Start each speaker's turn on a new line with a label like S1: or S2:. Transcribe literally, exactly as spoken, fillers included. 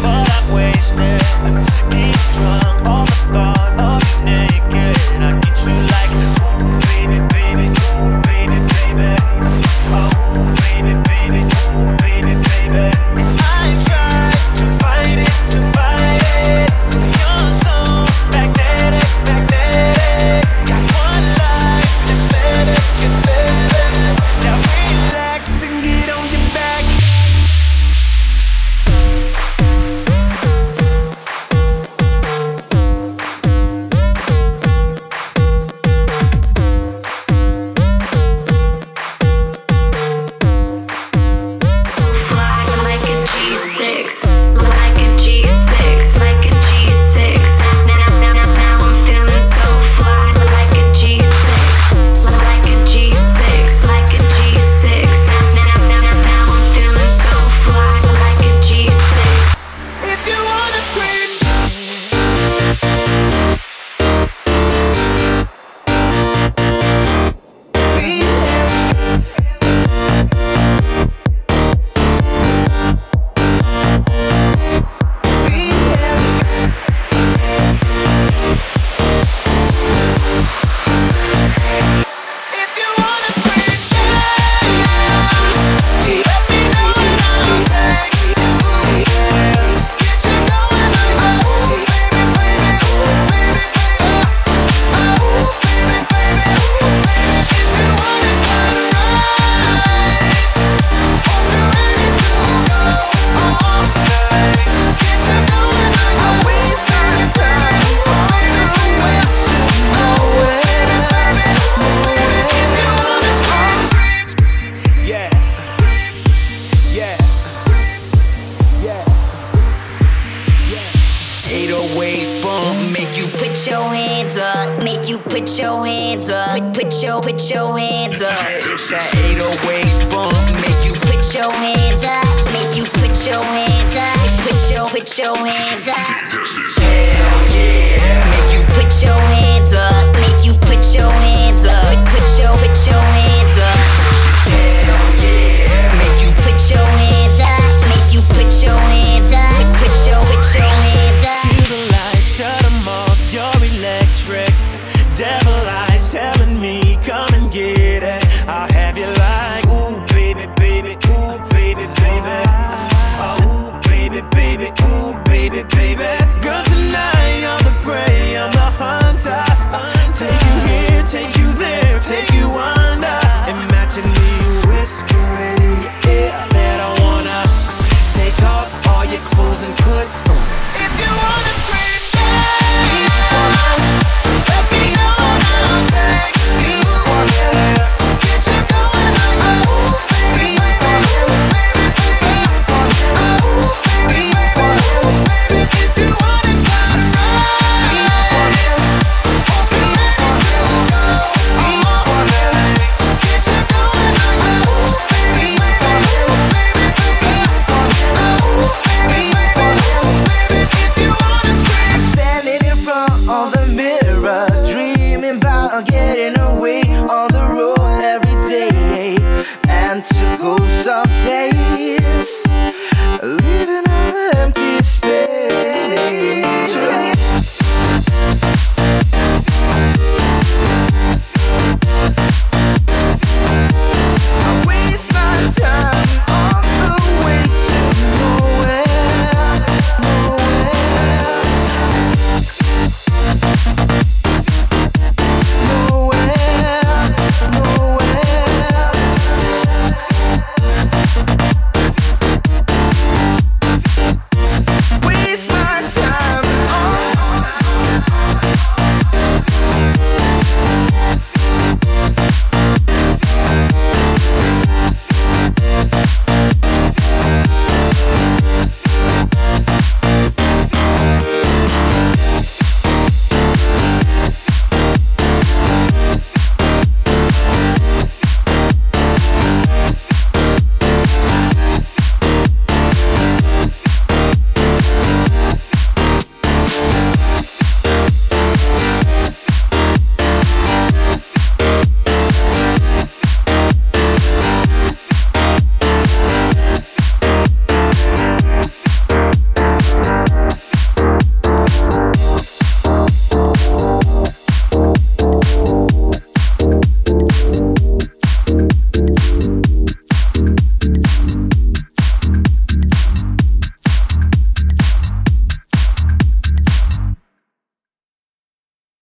S1: but I'm wasted. Get drunk, all the thought of you naked. I get you like, ooh baby, baby, ooh baby, baby. Oh baby, baby, ooh baby, baby. And I tried to fight it, to fight it. You're so magnetic, magnetic. Got one life, just let it, just let it. Now relax and get on your back.
S2: Put your hands up, put, put your, put your hands up. It's that eight oh eight bump, make you put your hands up, make you put your hands up, put your, put your hands up. Hell yeah.